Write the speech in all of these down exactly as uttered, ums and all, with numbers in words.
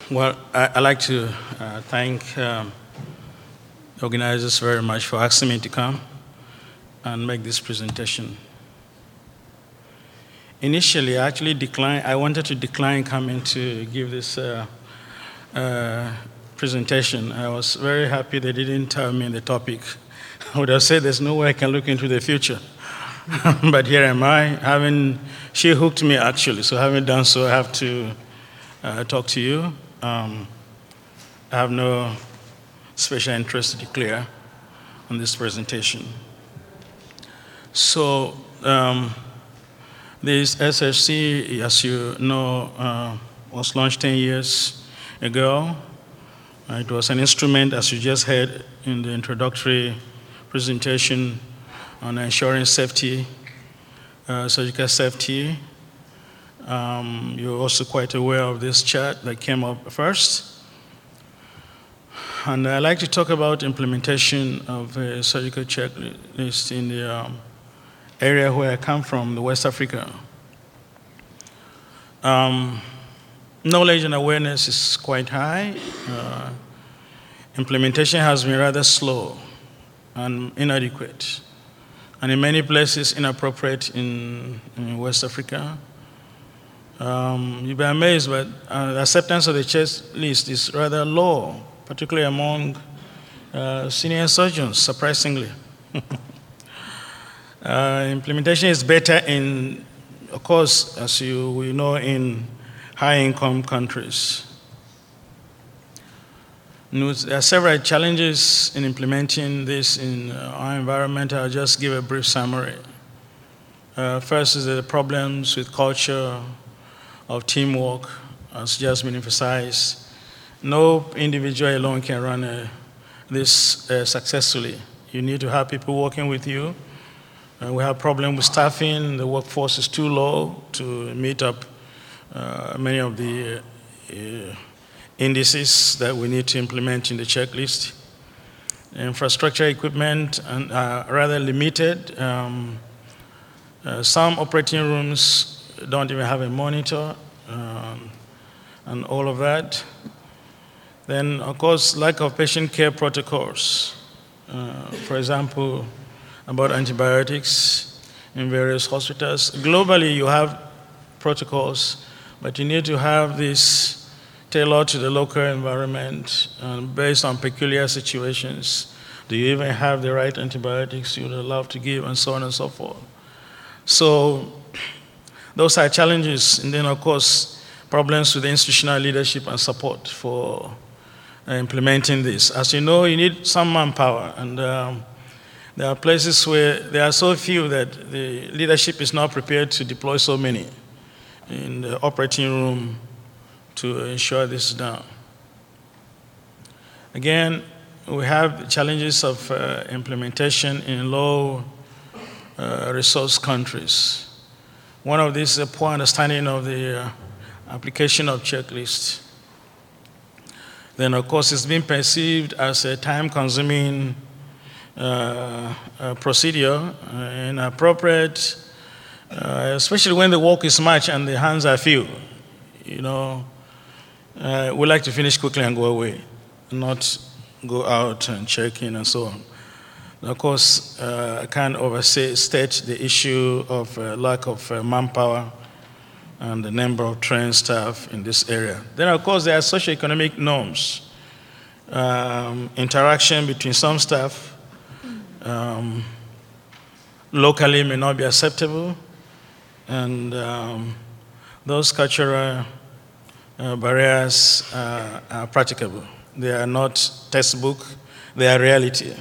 Well, I, I'd like to uh, thank um, the organizers very much for asking me to come and make this presentation. Initially, I actually declined, I wanted to decline coming to give this uh, uh, presentation. I was very happy they didn't tell me the topic. I would have said there's no way I can look into the future. But here am I, having, she hooked me actually, so having done so, I have to uh, talk to you. Um, I have no special interest to declare on this presentation. So, um, this S H C, as you know, uh, was launched ten years ago. Uh, it was an instrument, as you just heard in the introductory presentation, on ensuring safety, uh, surgical safety. Um, you're also quite aware of this chart that came up first. And I'd like to talk about implementation of a surgical checklist in the um, area where I come from, the West Africa. Um, knowledge and awareness is quite high. Uh, implementation has been rather slow and inadequate, and in many places inappropriate in, in West Africa. Um, you'll be amazed, but uh, the acceptance of the checklist is rather low, particularly among uh, senior surgeons, surprisingly. uh, implementation is better in, of course, as you we know, in high-income countries. There are several challenges in implementing this in our environment. I'll just give a brief summary. Uh, first is the problems with culture of teamwork, as just been emphasized. No individual alone can run uh, this uh, successfully. You need to have people working with you. Uh, we have problems with staffing. The workforce is too low to meet up uh, many of the uh, indices that we need to implement in the checklist. Infrastructure equipment are rather limited. Um, uh, some operating rooms don't even have a monitor, um, and all of that. Then, of course, lack of patient care protocols. Uh, for example, about antibiotics in various hospitals. Globally, you have protocols, but you need to have this tailored to the local environment and based on peculiar situations. Do you even have the right antibiotics you would allow to give, and so on and so forth. So those are challenges, and then of course problems with the institutional leadership and support for uh, implementing this. As you know, you need some manpower, and um, there are places where there are so few that the leadership is not prepared to deploy so many in the operating room to ensure this is done. Again, we have challenges of uh, implementation in low uh, resource countries. One of these is a poor understanding of the uh, application of checklists. Then, of course, it's been perceived as a time-consuming uh, uh, procedure, uh, inappropriate, uh, especially when the work is much and the hands are few. You know, uh, we like to finish quickly and go away, not go out and check in and so on. Of course, uh, I can't overstate the issue of uh, lack of uh, manpower and the number of trained staff in this area. Then, of course, there are socioeconomic norms. Um, interaction between some staff um, locally may not be acceptable, and um, those cultural uh, barriers uh, are practicable. They are not textbook, they are reality.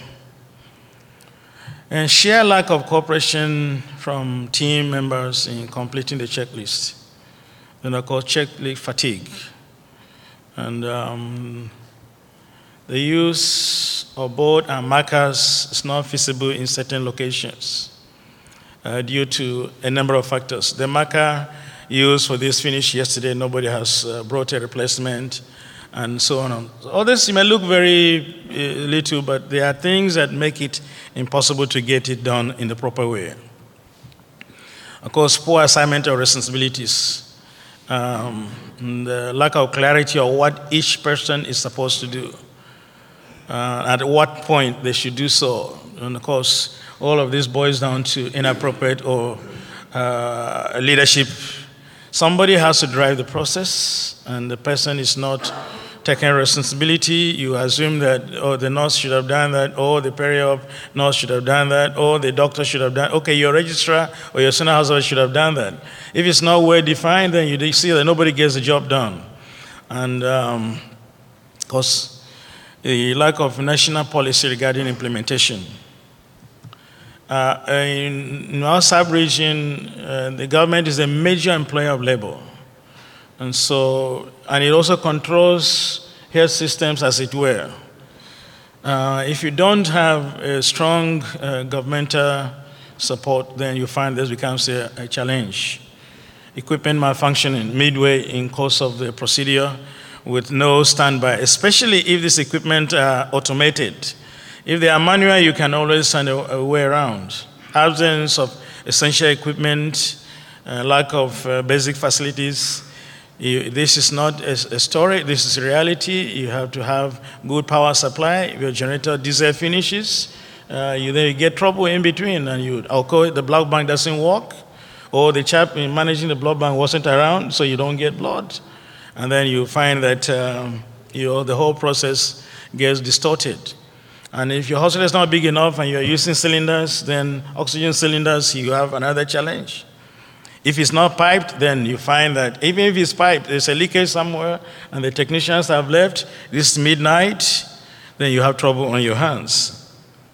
And sheer lack of cooperation from team members in completing the checklist. Then of course, checklist fatigue. And um, the use of board and markers is not feasible in certain locations uh, due to a number of factors. The marker used for this finish yesterday, nobody has uh, brought a replacement, and so on. All this may look very uh, little, but there are things that make it impossible to get it done in the proper way. Of course, poor assignment of responsibilities. um, the lack of clarity of what each person is supposed to do, uh, at what point they should do so. And of course, all of this boils down to inappropriate or uh, leadership. Somebody has to drive the process, and the person is not taking responsibility. You assume that, oh, the nurse should have done that, or the peri-op nurse should have done that, or the doctor should have done. Okay, your registrar or your senior household should have done that. If it's not well defined, then you see that nobody gets the job done. And um, of course, the lack of national policy regarding implementation. Uh, in, in our sub-region, uh, the government is a major employer of labor. And so, and it also controls health systems, as it were. Uh, if you don't have a strong uh, governmental support, then you find this becomes a, a challenge. Equipment malfunctioning midway in course of the procedure with no standby, especially if this equipment are automated. If they are manual, you can always find a, a way around. Absence of essential equipment, uh, lack of uh, basic facilities. You, this is not a, a story, this is reality. You have to have good power supply. If your generator diesel finishes, uh, you then you get trouble in between, and you, okay, the blood bank doesn't work, or the chap in managing the blood bank wasn't around, so you don't get blood. And then you find that um, you know, the whole process gets distorted. And if your hospital is not big enough and you're using cylinders, then oxygen cylinders, you have another challenge. If it's not piped, then you find that even if it's piped, there's a leakage somewhere and the technicians have left, this is midnight, then you have trouble on your hands.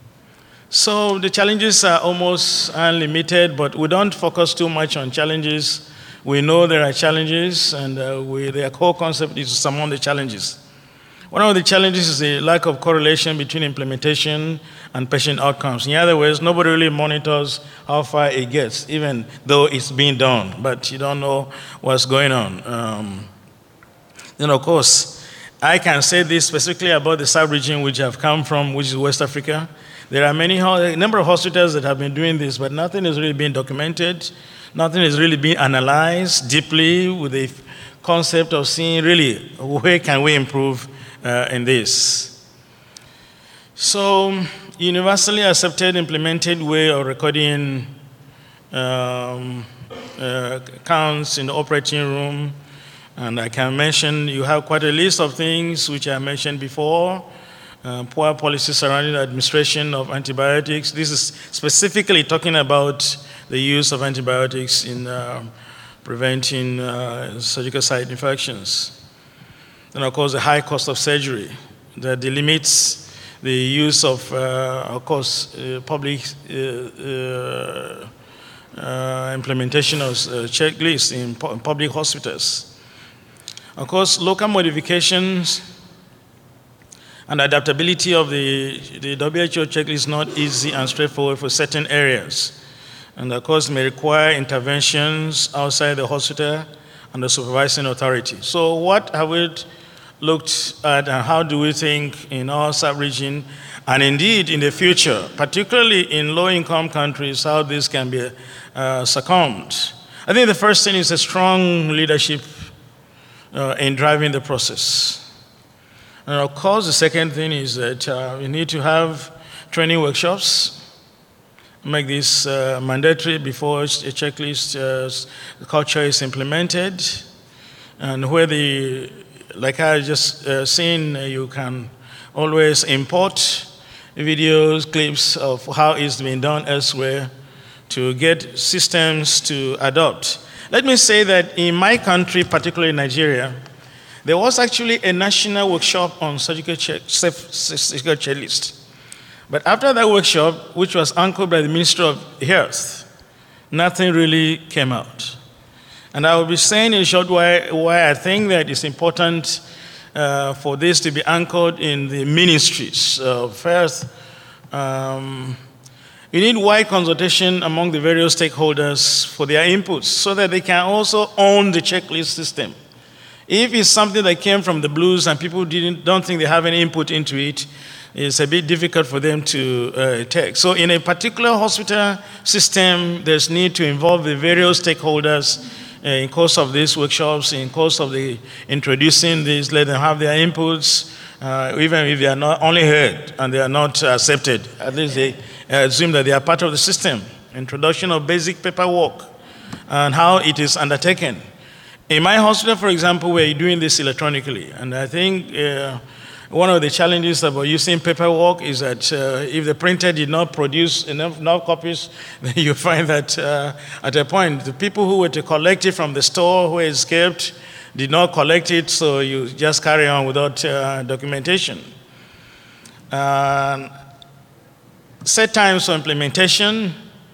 So the challenges are almost unlimited, but we don't focus too much on challenges. We know there are challenges, and uh, we, their core concept is to surmount the challenges. One of the challenges is the lack of correlation between implementation and patient outcomes. In other words, nobody really monitors how far it gets, even though it's being done, but you don't know what's going on. Um, then, of course, I can say this specifically about the sub-region which I've come from, which is West Africa. There are many, a number of hospitals that have been doing this, but nothing is really being documented. Nothing is really being analyzed deeply with the concept of seeing really where can we improve Uh, in this. So, universally accepted, implemented way of recording um, uh, counts in the operating room, and I can mention you have quite a list of things which I mentioned before. Uh, poor policy surrounding the administration of antibiotics. This is specifically talking about the use of antibiotics in uh, preventing uh, surgical site infections. And of course, the high cost of surgery that delimits the use of, uh, of course, uh, public uh, uh, uh, implementation of uh, checklists in pu- public hospitals. Of course, local modifications and adaptability of the, the W H O checklist is not easy and straightforward for certain areas. And of course, may require interventions outside the hospital and the supervising authority. So what have we looked at, and how do we think in our sub-region, and indeed in the future, particularly in low-income countries, how this can be uh, succumbed? I think the first thing is a strong leadership uh, in driving the process. And of course, the second thing is that uh, we need to have training workshops, make this uh, mandatory before a checklist uh, culture is implemented, and where the, like I just uh, seen, uh, you can always import videos, clips of how it's been done elsewhere to get systems to adopt. Let me say that in my country, particularly Nigeria, there was actually a national workshop on surgical check, safe surgical checklist. But after that workshop, which was anchored by the Ministry of Health, nothing really came out. And I will be saying in a short while why I think that it's important uh, for this to be anchored in the ministries of health. Um, you need wide consultation among the various stakeholders for their inputs so that they can also own the checklist system. If it's something that came from the blues and people didn't, don't think they have any input into it, it's a bit difficult for them to uh, take. So in a particular hospital system, there's need to involve the various stakeholders uh, in course of these workshops, in course of the introducing this, let them have their inputs, uh, even if they are not only heard and they are not accepted. At least they assume that they are part of the system. Introduction of basic paperwork and how it is undertaken. In my hospital, for example, we're doing this electronically, and I think uh, one of the challenges about using paperwork is that uh, if the printer did not produce enough, enough copies, then you find that uh, at a point, the people who were to collect it from the store where it's kept did not collect it, so you just carry on without uh, documentation. Uh, set times for implementation.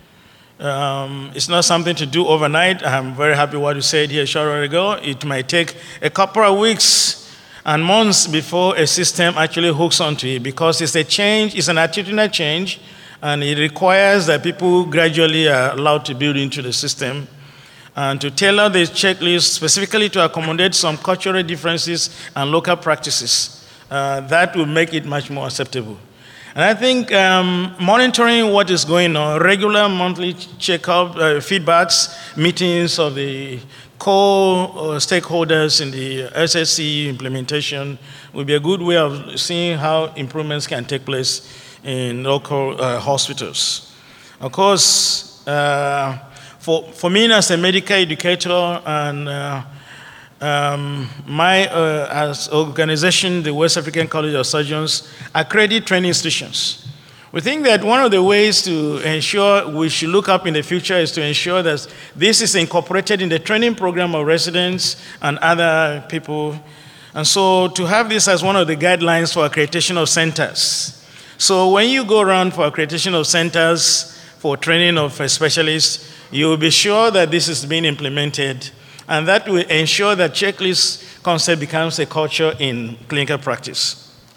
Um, it's not something to do overnight. I'm very happy what you said here a short while ago. It might take a couple of weeks and months before a system actually hooks onto it, because it's a change, it's an attitudinal change, and it requires that people gradually are allowed to build into the system and to tailor the checklist specifically to accommodate some cultural differences and local practices. Uh, that will make it much more acceptable. And I think um, monitoring what is going on, regular monthly check-up, uh, feedbacks, meetings of the core uh, stakeholders in the S S C implementation will be a good way of seeing how improvements can take place in local uh, hospitals. Of course, uh, for, for me as a medical educator and uh, Um, my, uh, as organization, the West African College of Surgeons, accredit training institutions. We think that one of the ways to ensure we should look up in the future is to ensure that this is incorporated in the training program of residents and other people. And so to have this as one of the guidelines for accreditation of centers. So when you go around for accreditation of centers for training of specialists, you will be sure that this is being implemented. And that will ensure that checklist concept becomes a culture in clinical practice.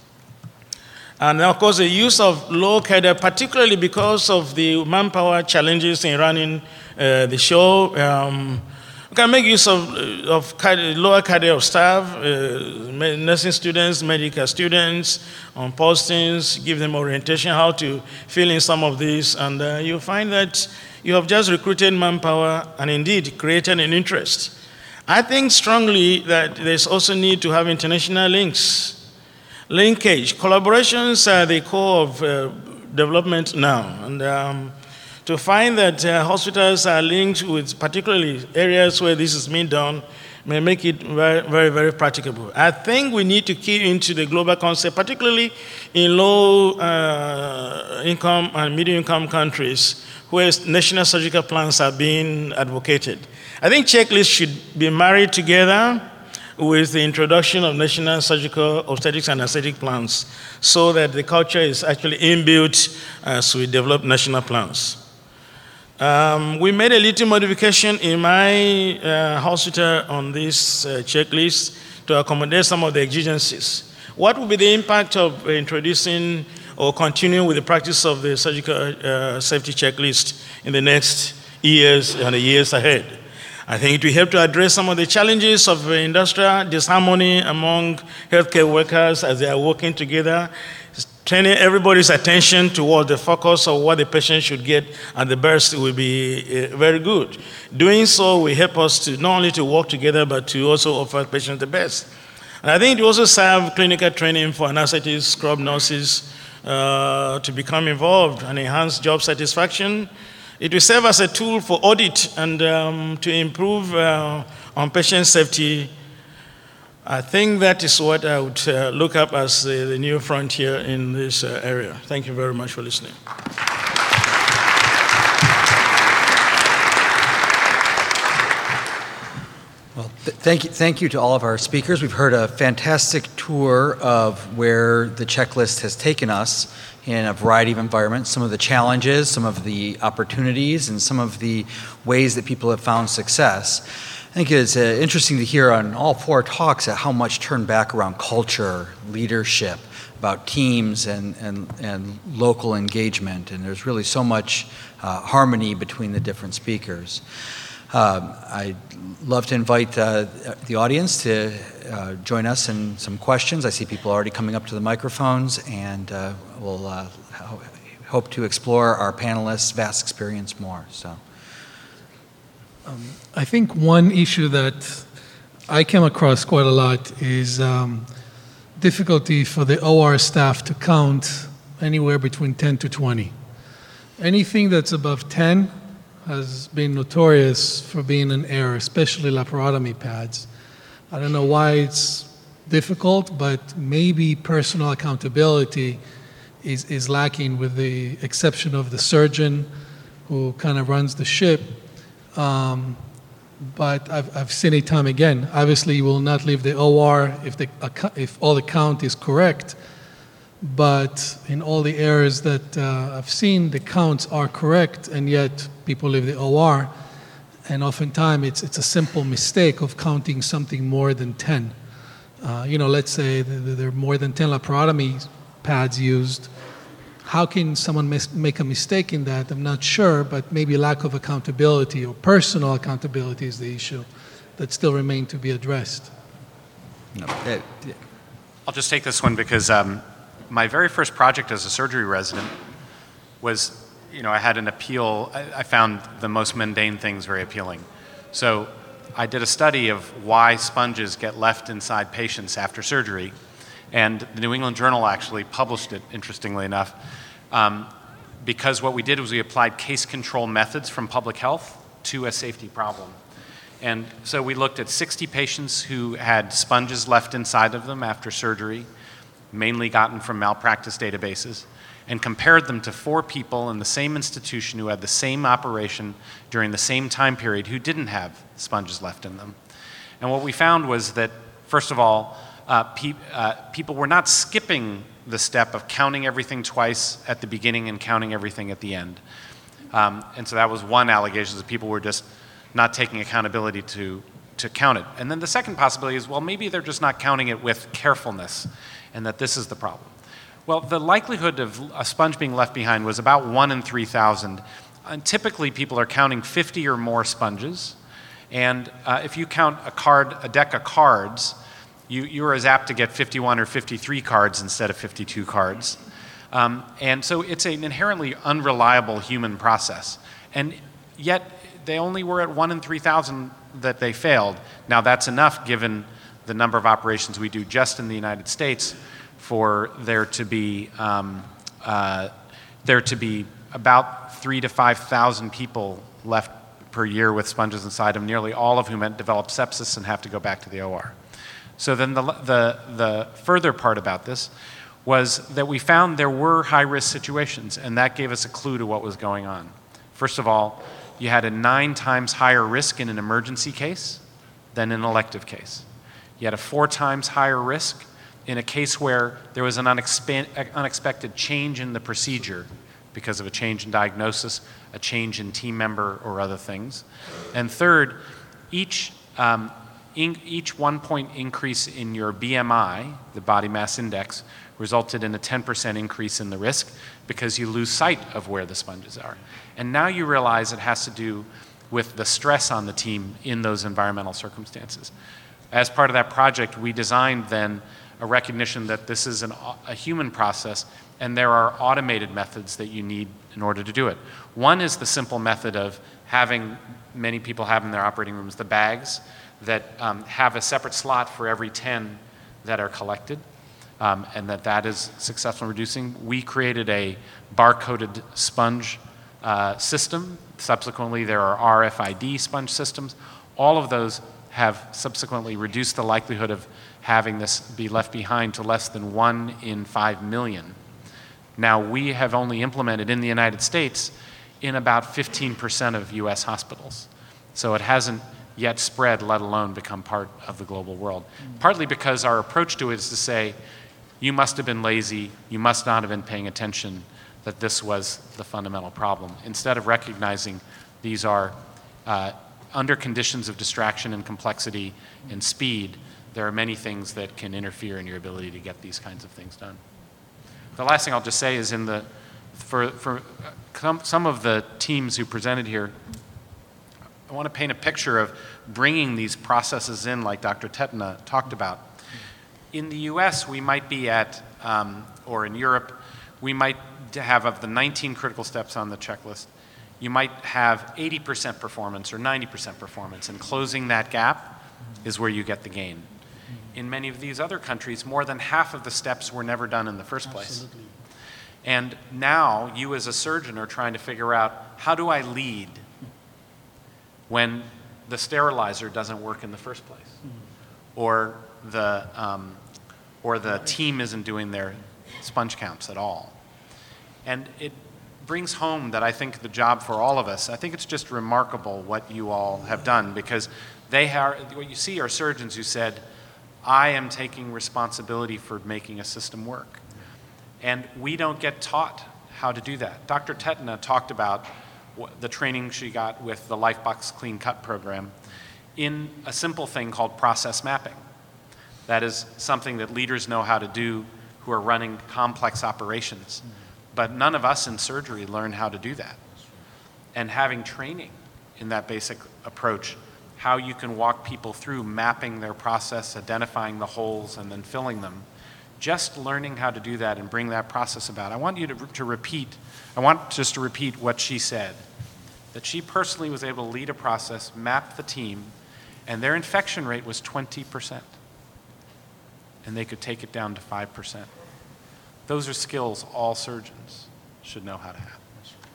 And of course, the use of low cadre, particularly because of the manpower challenges in running uh, the show, um, we can make use of, of cadre, lower cadre of staff, uh, nursing students, medical students, on postings, give them orientation, how to fill in some of these, and uh, you'll find that you have just recruited manpower and indeed created an interest. I think strongly that there's also need to have international links, linkage. Collaborations are the core of uh, development now. And um, to find that uh, hospitals are linked with particularly areas where this is being done may make it very, very, very practicable. I think we need to key into the global concept, particularly in low uh, income and medium income countries where national surgical plans are being advocated. I think checklists should be married together with the introduction of national surgical obstetrics and anesthetic plans so that the culture is actually inbuilt as we develop national plans. Um, we made a little modification in my uh, hospital on this uh, checklist to accommodate some of the exigencies. What would be the impact of introducing or continuing with the practice of the surgical uh, safety checklist in the next years and the years ahead? I think it will help to address some of the challenges of industrial disharmony among healthcare workers as they are working together, turning everybody's attention towards the focus of what the patient should get at the best will be uh, very good. Doing so will help us to not only to work together, but to also offer patients the best. And I think it will also serve clinical training for anesthetists, scrub nurses uh, to become involved and enhance job satisfaction. It will serve as a tool for audit and um, to improve uh, on patient safety. I think that is what I would uh, look up as the, the new frontier in this uh, area. Thank you very much for listening. Well, th thank you, thank you to all of our speakers. We've heard a fantastic tour of where the checklist has taken us in a variety of environments, some of the challenges, some of the opportunities, and some of the ways that people have found success. I think it's uh, interesting to hear on all four talks at how much turned back around culture, leadership, about teams and, and, and local engagement, and there's really so much uh, harmony between the different speakers. Uh, I'd love to invite uh, the audience to uh, join us in some questions. I see people already coming up to the microphones, and uh, we'll uh, hope to explore our panelists' vast experience more. So. I think one issue that I came across quite a lot is um, difficulty for the O R staff to count anywhere between ten to twenty. Anything that's above ten has been notorious for being an error, especially laparotomy pads. I don't know why it's difficult, but maybe personal accountability is, is lacking, with the exception of the surgeon who kind of runs the ship. Um, but I've, I've seen it time again. Obviously, you will not leave the O R if, the, if all the count is correct, but in all the errors that uh, I've seen, the counts are correct, and yet people leave the O R, and oftentimes it's, it's a simple mistake of counting something more than ten. Uh, you know, let's say there are more than ten laparotomy pads used. How can someone mis- make a mistake in that? I'm not sure, but maybe lack of accountability or personal accountability is the issue that still remain to be addressed. No, it, it, I'll just take this one because um, my very first project as a surgery resident was, you know, I had an appeal. I, I found the most mundane things very appealing. So I did a study of why sponges get left inside patients after surgery, and the New England Journal actually published it, interestingly enough, um, because what we did was we applied case control methods from public health to a safety problem. And so we looked at sixty patients who had sponges left inside of them after surgery, mainly gotten from malpractice databases, and compared them to four people in the same institution who had the same operation during the same time period who didn't have sponges left in them. And what we found was that, first of all, uh, pe- uh, people were not skipping the step of counting everything twice at the beginning and counting everything at the end. Um, and so that was one allegation, that people were just not taking accountability to, to count it. And then the second possibility is, well, maybe they're just not counting it with carefulness, and that this is the problem. Well, the likelihood of a sponge being left behind was about one in three thousand. And typically, people are counting fifty or more sponges. And uh, if you count a card, a deck of cards, you, you're as apt to get fifty-one or fifty-three cards instead of fifty-two cards. Um, and so it's an inherently unreliable human process. And yet, they only were at one in three thousand that they failed. Now, that's enough given the number of operations we do just in the United States for there to be um, uh, there to be about three to five thousand people left per year with sponges inside them, nearly all of whom had developed sepsis and have to go back to the O R. So then the the the further part about this was that we found there were high-risk situations, and that gave us a clue to what was going on. First of all, you had a nine times higher risk in an emergency case than in an elective case. You had a four times higher risk in a case where there was an unexpe- unexpected change in the procedure because of a change in diagnosis, a change in team member, or other things. And third, each, um, in, each one point increase in your B M I, the body mass index, resulted in a ten percent increase in the risk because you lose sight of where the sponges are. And now you realize it has to do with the stress on the team in those environmental circumstances. As part of that project, we designed then a recognition that this is an, a human process, and there are automated methods that you need in order to do it. One is the simple method of having many people have in their operating rooms the bags that um, have a separate slot for every ten that are collected, um, and that that is successful in reducing. We created a barcoded sponge uh, system. Subsequently, there are R F I D sponge systems. All of those have subsequently reduced the likelihood of having this be left behind to less than one in five million. Now, we have only implemented in the United States in about fifteen percent of U S hospitals. So it hasn't yet spread, let alone become part of the global world. Mm-hmm. Partly because our approach to it is to say, you must have been lazy, you must not have been paying attention, that this was the fundamental problem. Instead of recognizing these are uh, under conditions of distraction and complexity and speed, there are many things that can interfere in your ability to get these kinds of things done. The last thing I'll just say is in the, for, for some, some of the teams who presented here, I want to paint a picture of bringing these processes in like Doctor Tetna talked about. In the U S, we might be at, um, or in Europe, we might have of the nineteen critical steps on the checklist, you might have eighty percent performance or ninety percent performance, and closing that gap is where you get the gain. In many of these other countries, more than half of the steps were never done in the first place. Absolutely. And now you as a surgeon are trying to figure out, how do I lead when the sterilizer doesn't work in the first place? Mm-hmm. Or the, um, or the team isn't doing their sponge counts at all. And it brings home that I think the job for all of us, I think it's just remarkable what you all have done, because they are, what you see are surgeons who said, I am taking responsibility for making a system work. And we don't get taught how to do that. Doctor Tetna talked about the training she got with the Lifebox Clean Cut program in a simple thing called process mapping. That is something that leaders know how to do who are running complex operations. But none of us in surgery learn how to do that. And having training in that basic approach, how you can walk people through mapping their process, identifying the holes, and then filling them, just learning how to do that and bring that process about. I want you to, to repeat, I want just to repeat what she said, that she personally was able to lead a process, map the team, and their infection rate was twenty percent. And they could take it down to five percent. Those are skills all surgeons should know how to have.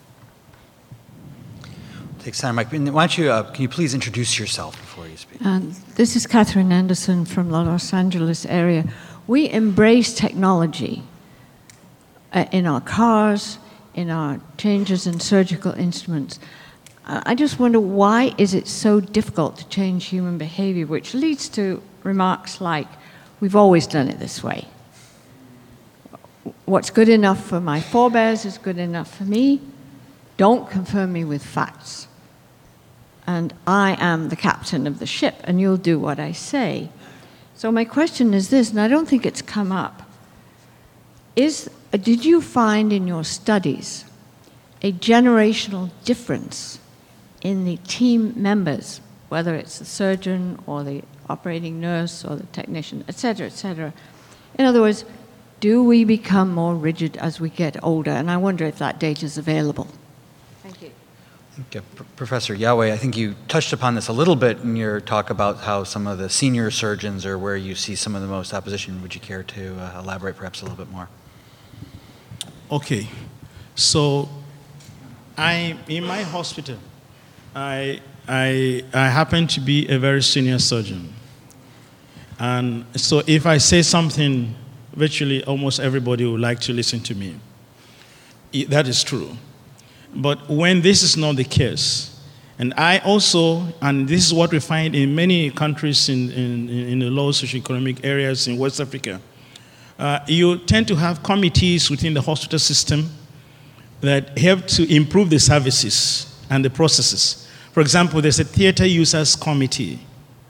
Takes time, Mike. Why don't you, uh, can you please introduce yourself before you speak? Um, this is Catherine Anderson from the Los Angeles area. We embrace technology uh, in our cars, in our changes in surgical instruments. Uh, I just wonder, why is it so difficult to change human behavior, which leads to remarks like, we've always done it this way. What's good enough for my forebears is good enough for me. Don't confirm me with facts. And I am the captain of the ship, and you'll do what I say. So my question is this, and I don't think it's come up. Is, did you find in your studies a generational difference in the team members, whether it's the surgeon or the operating nurse or the technician, et cetera, et cetera? In other words, do we become more rigid as we get older? And I wonder if that data is available. Thank you. Okay. P- Professor Yaway, I think you touched upon this a little bit in your talk about how some of the senior surgeons are where you see some of the most opposition. Would you care to uh, elaborate perhaps a little bit more? Okay. So I, in my hospital, I, I, I happen to be a very senior surgeon. And so if I say something, virtually almost everybody would like to listen to me. That is true. But when this is not the case, and I also, and this is what we find in many countries in, in, in the low socioeconomic areas in West Africa, uh, you tend to have committees within the hospital system that help to improve the services and the processes. For example, there's a theater users committee.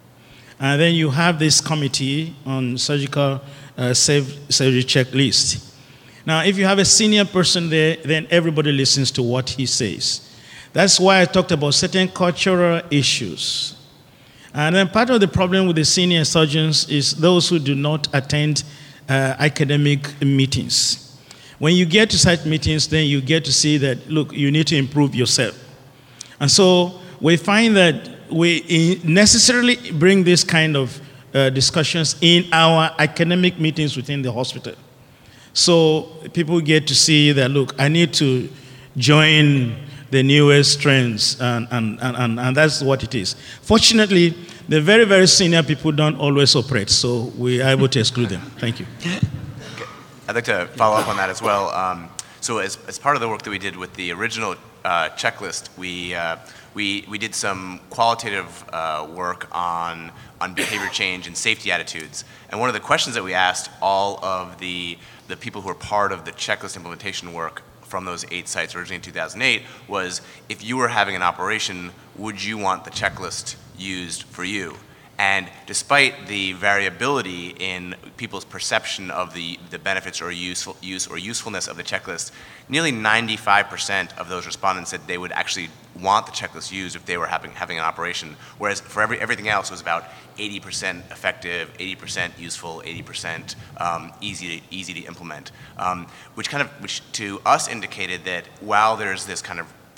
And then you have this committee on surgical uh, safe surgery checklist. Now, if you have a senior person there, then everybody listens to what he says. That's why I talked about certain cultural issues. And then part of the problem with the senior surgeons is those who do not attend uh, academic meetings. When you get to such meetings, then you get to see that, look, you need to improve yourself. And so we find that we necessarily bring this kind of uh, discussions in our academic meetings within the hospital. So people get to see that, look, I need to join the newest trends, and, and, and, and that's what it is. Fortunately, the very, very senior people don't always operate, so we are able to exclude them. Thank you. Okay. I'd like to follow up on that as well. Um, so as, as part of the work that we did with the original uh, checklist, we, uh, we, we did some qualitative uh, work on, on behavior change and safety attitudes. And one of the questions that we asked all of the, the people who were part of the checklist implementation work from those eight sites originally in two thousand eight was, if you were having an operation, would you want the checklist used for you? And despite the variability in people's perception of the, the benefits or useful, use or usefulness of the checklist, nearly ninety-five percent of those respondents said they would actually want the checklist used if they were having, having an operation, whereas for every, everything else it was about eighty percent effective, eighty percent useful, eighty percent um, easy, to, easy to implement, um, which kind of, which to us indicated that while there's this kind of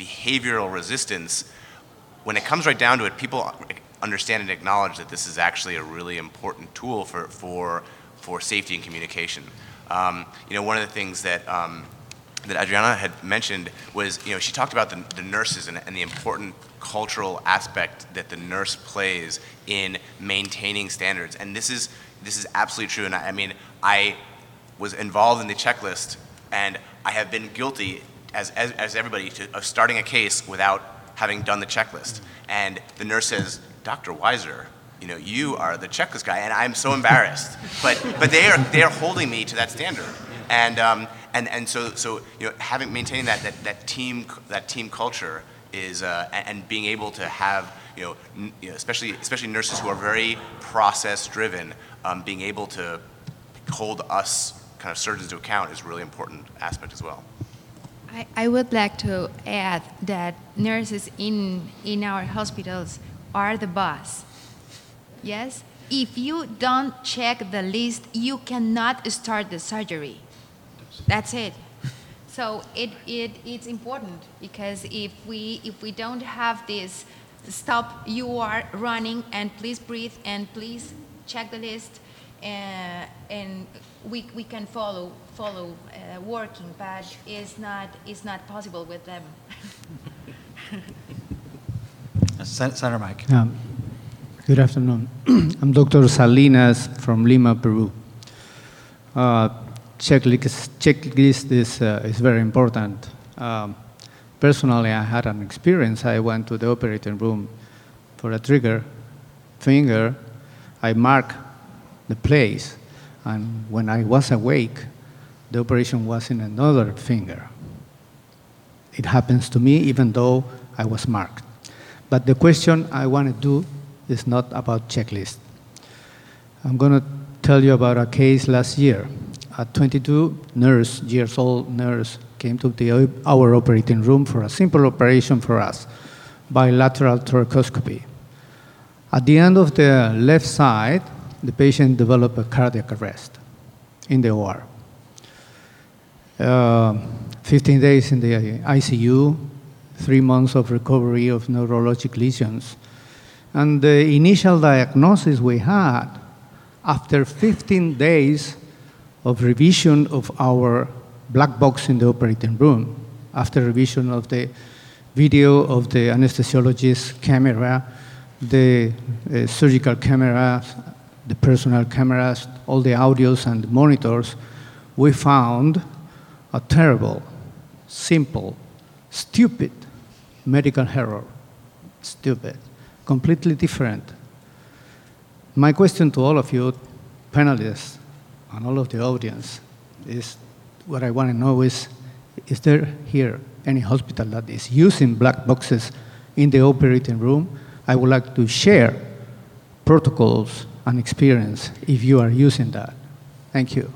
behavioral resistance, when it comes right down to it, people understand and acknowledge that this is actually a really important tool for, for, for safety and communication. Um, you know, one of the things that, um, that Adriana had mentioned was, you know, she talked about the, the nurses and, and the important cultural aspect that the nurse plays in maintaining standards. And this is, this is absolutely true. And I, I mean, I was involved in the checklist, and I have been guilty, as, as, as everybody, to, of starting a case without having done the checklist. And the nurse says, Doctor Weiser, you know, you are the checklist guy, and I'm so embarrassed. but but they are they are holding me to that standard, and um, and and so so you know, having maintaining that that, that team that team culture is uh, and, and being able to have you know, n- you know especially especially nurses who are very process driven, um, being able to hold us kind of surgeons to account is a really important aspect as well. I, I would like to add that nurses in, in our hospitals are the boss. Yes? If you don't check the list, you cannot start the surgery. That's it. So it, it, it's important, because if we, if we don't have this, stop, you are running, and please breathe, and please check the list, uh, and we, we can follow follow uh, working, but it's not it's not possible with them. Sen- Senator Mike. Um, good afternoon. I'm Doctor Salinas from Lima, Peru. Uh, checklist, checklist is uh, is very important. Um, personally, I had an experience. I went to the operating room for a trigger finger. I marked the place, and when I was awake, the operation was in another finger. It happens to me even though I was marked. But the question I want to do is not about checklist. I'm going to tell you about a case last year. A twenty-two nurse, years old nurse came to the, our operating room for a simple operation for us, bilateral thoracoscopy. At the end of the left side, the patient developed a cardiac arrest in the O R. Uh, fifteen days in the I C U, three months of recovery of neurologic lesions. And the initial diagnosis we had, after fifteen days of revision of our black box in the operating room, after revision of the video of the anesthesiologist's camera, the uh, surgical cameras, the personal cameras, all the audios and the monitors, we found a terrible, simple, stupid medical error. Stupid. Completely different. My question to all of you, panelists, and all of the audience, is what I want to know is, is there here any hospital that is using black boxes in the operating room? I would like to share protocols and experience if you are using that. Thank you.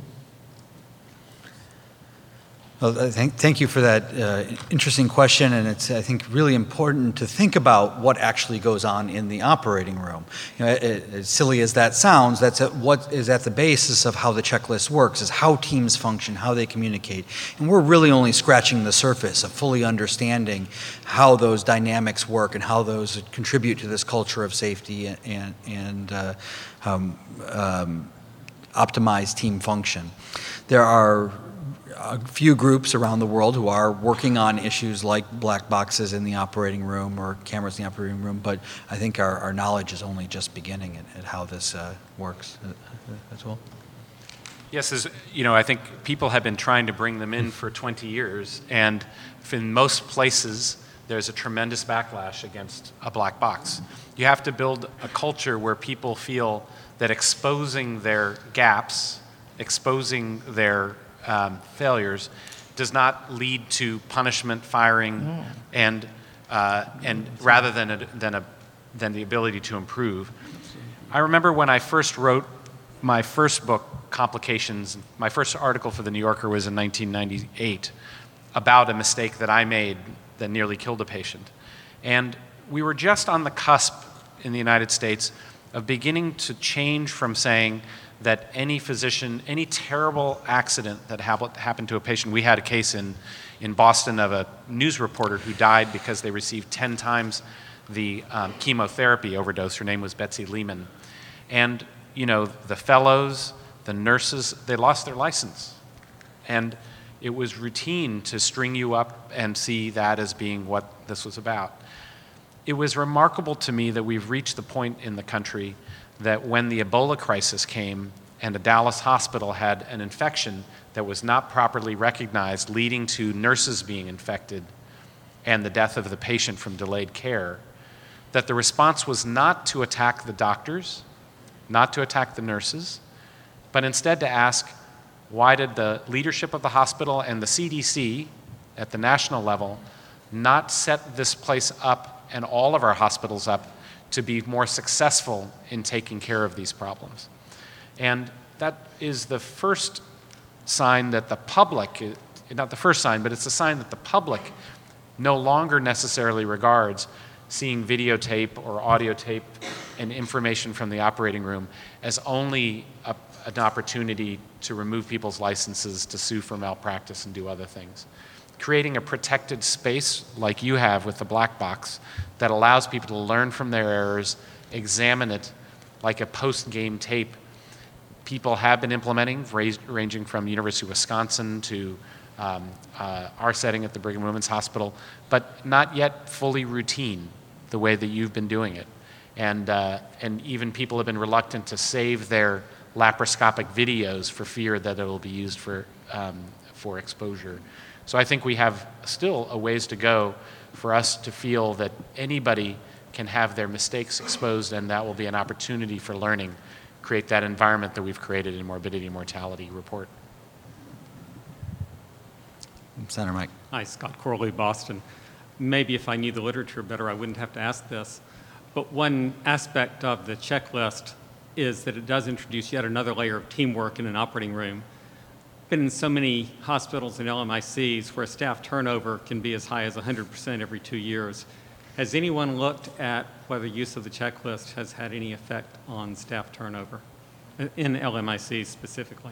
Well, thank, thank you for that uh, interesting question, and it's, I think, really important to think about what actually goes on in the operating room. You know, it, as silly as that sounds, that's at, what is at the basis of how the checklist works, is how teams function, how they communicate. And we're really only scratching the surface of fully understanding how those dynamics work and how those contribute to this culture of safety and, and, and uh, um, um, optimized team function. There are a few groups around the world who are working on issues like black boxes in the operating room or cameras in the operating room, but I think our, our knowledge is only just beginning at, at how this uh, works uh, as well. Yes, as, you know, I think people have been trying to bring them in for twenty years, and in most places there's a tremendous backlash against a black box. You have to build a culture where people feel that exposing their gaps, exposing their Um, failures does not lead to punishment, firing, mm. and uh, and rather than a, than a than the ability to improve. I remember when I first wrote my first book, Complications. My first article for the New Yorker was in nineteen ninety-eight about a mistake that I made that nearly killed a patient, and we were just on the cusp in the United States of beginning to change from saying that any physician, any terrible accident that hap- happened to a patient, we had a case in, in Boston of a news reporter who died because they received ten times the um, chemotherapy overdose. Her name was Betsy Lehman. And, you know, the fellows, the nurses, they lost their license. And it was routine to string you up and see that as being what this was about. It was remarkable to me that we've reached the point in the country that when the Ebola crisis came and a Dallas hospital had an infection that was not properly recognized, leading to nurses being infected and the death of the patient from delayed care, that the response was not to attack the doctors, not to attack the nurses, but instead to ask, why did the leadership of the hospital and the C D C at the national level not set this place up and all of our hospitals up to be more successful in taking care of these problems? And that is the first sign that the public, not the first sign, but it's a sign that the public no longer necessarily regards seeing videotape or audio tape and information from the operating room as only a, an opportunity to remove people's licenses, to sue for malpractice and do other things. Creating a protected space like you have with the black box that allows people to learn from their errors, examine it like a post-game tape. People have been implementing, ranging from University of Wisconsin to um, uh, our setting at the Brigham and Women's Hospital, but not yet fully routine the way that you've been doing it. And, uh, and even people have been reluctant to save their laparoscopic videos for fear that it will be used for, um, for exposure. So I think we have still a ways to go for us to feel that anybody can have their mistakes exposed, and that will be an opportunity for learning, create that environment that we've created in Morbidity and Mortality Report. Senator Mike. Hi, Scott Corley, Boston. Maybe if I knew the literature better, I wouldn't have to ask this. But one aspect of the checklist is that it does introduce yet another layer of teamwork in an operating room. Been in so many hospitals and L M I Cs where staff turnover can be as high as one hundred percent every two years. Has anyone looked at whether use of the checklist has had any effect on staff turnover in L M I Cs specifically?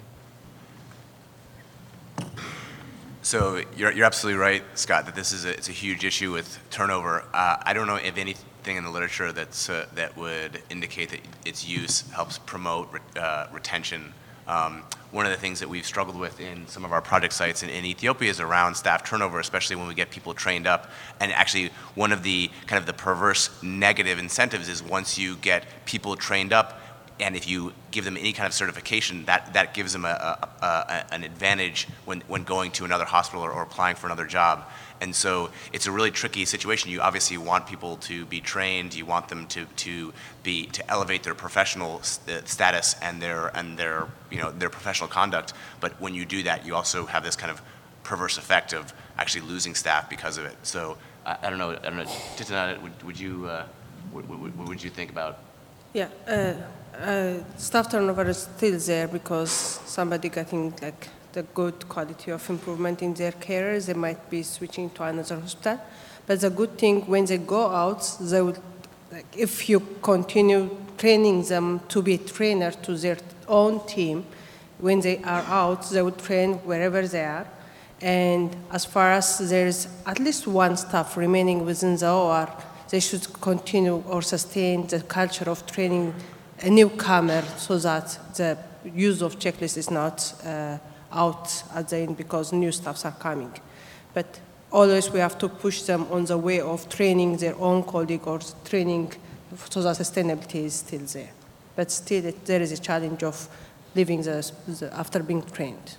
So you're, you're absolutely right, Scott, that this is a, it's a huge issue with turnover. Uh, I don't know if anything in the literature that's, uh, that would indicate that its use helps promote re, uh, retention. Um, one of the things that we've struggled with in some of our project sites in, in Ethiopia is around staff turnover, especially when we get people trained up. And actually, one of the kind of the perverse negative incentives is once you get people trained up, and if you give them any kind of certification, that, that gives them a, a, a, an advantage when, when going to another hospital or, or applying for another job. And so it's a really tricky situation. You obviously want people to be trained. You want them to, to be to elevate their professional st- status and their and their you know their professional conduct. But when you do that, you also have this kind of perverse effect of actually losing staff because of it. So I, I don't know. I don't know. Titina, would, would you uh, what, what, what would you think about? Yeah. Uh, Uh, staff turnover is still there because somebody getting like the good quality of improvement in their career, they might be switching to another hospital. But the good thing, when they go out, they will, like, if you continue training them to be trainer to their own team, when they are out, they will train wherever they are. And as far as there's at least one staff remaining within the O R, they should continue or sustain the culture of training a newcomer so that the use of checklist is not uh, out at the end because new staffs are coming. But always we have to push them on the way of training their own colleague or training so that sustainability is still there. But still it, there is a challenge of leaving the, the, after being trained.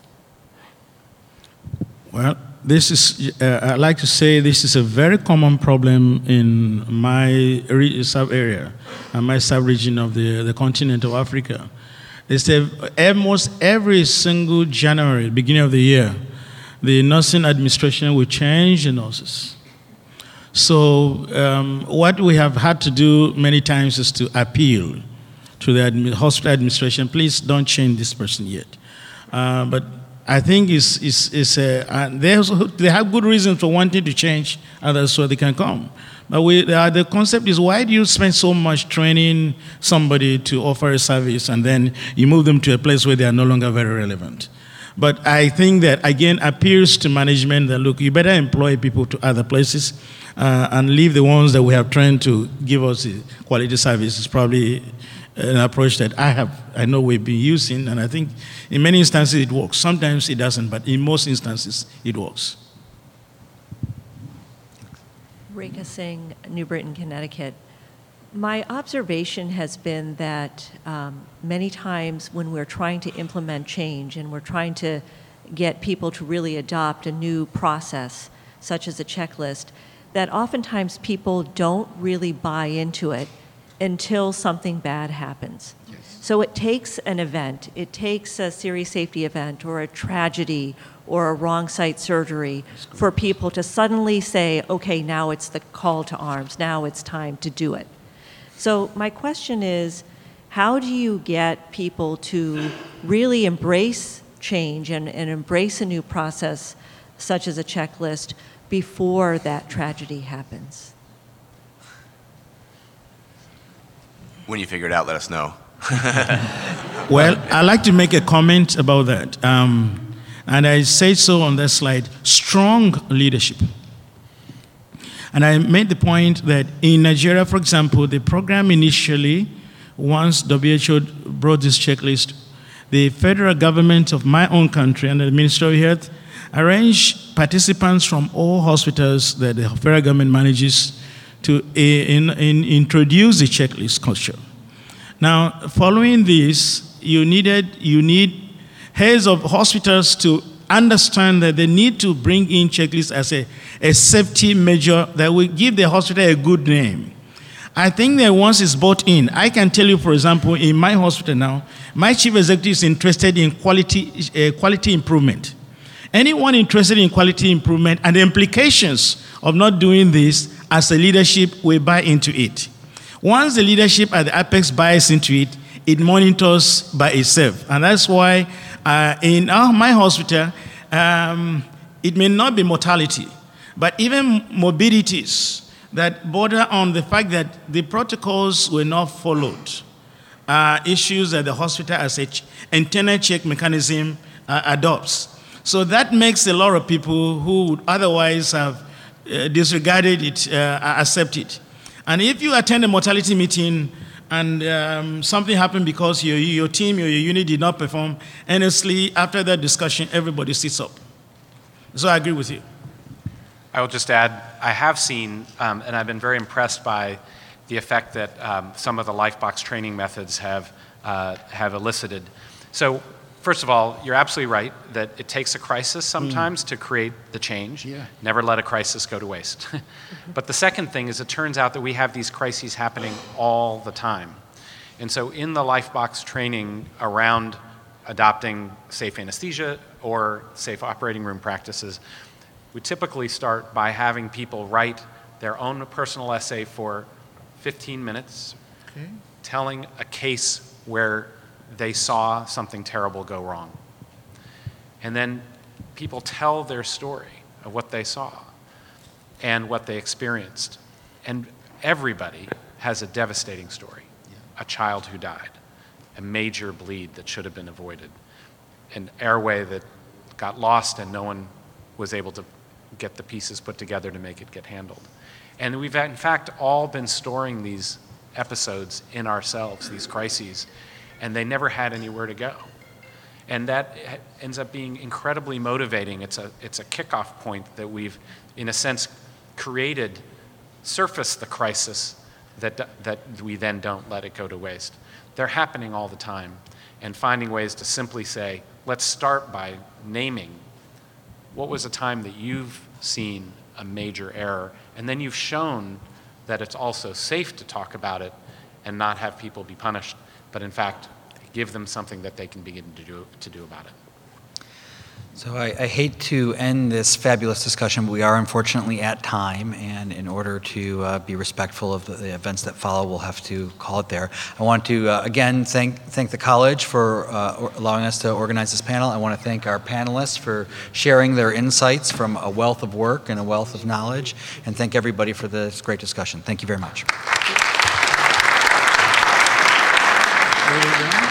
Well, this is, uh, I'd like to say this is a very common problem in my sub-area, uh, my sub-region of the, the continent of Africa. They say almost every single January, beginning of the year, the nursing administration will change the nurses. So um, what we have had to do many times is to appeal to the admi- hospital administration, please don't change this person yet. Uh, but I think it's, it's, it's uh, uh, they, also, they have good reasons for wanting to change others so they can come. But we, uh, the concept is, why do you spend so much training somebody to offer a service and then you move them to a place where they are no longer very relevant? But I think that, again, appeals to management that, look, you better employ people to other places uh, and leave the ones that we have trained to give us quality service. Is probably an approach that I have, I know we've been using, and I think in many instances it works. Sometimes it doesn't, but in most instances it works. Rekha Singh, New Britain, Connecticut. My observation has been that um, many times when we're trying to implement change and we're trying to get people to really adopt a new process, such as a checklist, that oftentimes people don't really buy into it until something bad happens. Yes. So it takes an event, it takes a serious safety event or a tragedy or a wrong site surgery for people to suddenly say, okay, now it's the call to arms, now it's time to do it. So my question is, how do you get people to really embrace change and, and embrace a new process, such as a checklist, before that tragedy happens? When you figure it out, let us know. Well, I'd like to make a comment about that. Um, and I say so on that slide, strong leadership. And I made the point that in Nigeria, for example, the program initially, once W H O brought this checklist, the federal government of my own country and the Ministry of Health arranged participants from all hospitals that the federal government manages to in, in, introduce the checklist culture. Now, following this, you needed, you need heads of hospitals to understand that they need to bring in checklists as a, a safety measure that will give the hospital a good name. I think that once it's bought in, I can tell you, for example, in my hospital now, my chief executive is interested in quality, uh, quality improvement. Anyone interested in quality improvement and the implications of not doing this as a leadership will buy into it. Once the leadership at the apex buys into it, it monitors by itself. And that's why uh, in our, my hospital, um, it may not be mortality, but even morbidities that border on the fact that the protocols were not followed are issues that the hospital as an internal check mechanism uh, adopts. So that makes a lot of people who would otherwise have uh, disregarded it, uh, accept it. And if you attend a mortality meeting and um, something happened because your, your team or your unit did not perform, honestly, after that discussion, everybody sits up. So I agree with you. I will just add, I have seen, um, and I've been very impressed by the effect that um, some of the LifeBox training methods have, uh, have elicited. So first of all, you're absolutely right that it takes a crisis sometimes mm. to create the change. Yeah. Never let a crisis go to waste. Mm-hmm. But the second thing is it turns out that we have these crises happening all the time. And so in the LifeBox training around adopting safe anesthesia or safe operating room practices, we typically start by having people write their own personal essay for fifteen minutes, okay, telling a case where they saw something terrible go wrong. And then people tell their story of what they saw and what they experienced. And everybody has a devastating story. Yeah. A child who died, a major bleed that should have been avoided, an airway that got lost and no one was able to get the pieces put together to make it get handled. And we've in fact all been storing these episodes in ourselves, these crises, and they never had anywhere to go. And that ends up being incredibly motivating. It's a, it's a kickoff point that we've, in a sense, created, surfaced the crisis that, that we then don't let it go to waste. They're happening all the time, and finding ways to simply say, let's start by naming what was a time that you've seen a major error, and then you've shown that it's also safe to talk about it and not have people be punished, but in fact, give them something that they can begin to do, to do about it. So I, I hate to end this fabulous discussion, but we are unfortunately at time, and in order to uh, be respectful of the, the events that follow, we'll have to call it there. I want to uh, again thank thank the college for uh, allowing us to organize this panel. I want to thank our panelists for sharing their insights from a wealth of work and a wealth of knowledge, and thank everybody for this great discussion. Thank you very much.